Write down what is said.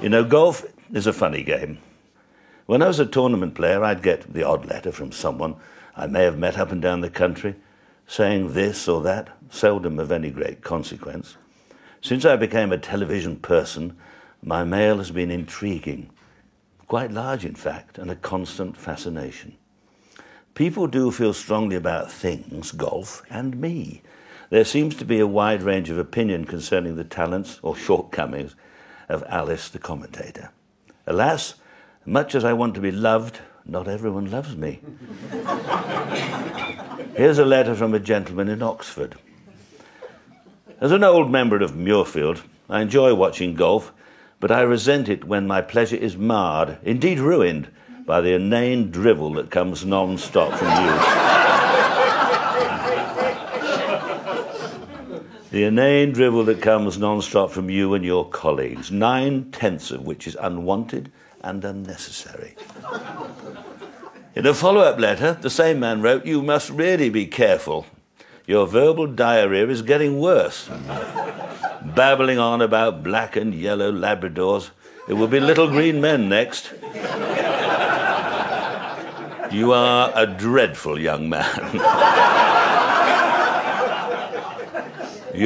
You know, golf is a funny game. When I was a tournament player, I'd get the odd letter from someone I may have met up and down the country, saying this or that, seldom of any great consequence. Since I became a television person, my mail has been intriguing, quite large in fact, and a constant fascination. People do feel strongly about things, golf, and me. There seems to be a wide range of opinion concerning the talents or shortcomings of Alice the commentator. Alas, much as I want to be loved, not everyone loves me. Here's a letter from a gentleman in Oxford. As an old member of Muirfield, I enjoy watching golf, but I resent it when my pleasure is marred, indeed ruined, by the inane drivel that comes non-stop from you. The inane drivel that comes non-stop from you and your colleagues, 9/10 of which is unwanted and unnecessary. In a follow-up letter, the same man wrote, "You must really be careful. Your verbal diarrhea is getting worse. Babbling on about black and yellow Labradors. It will be little green men next. You are a dreadful young man."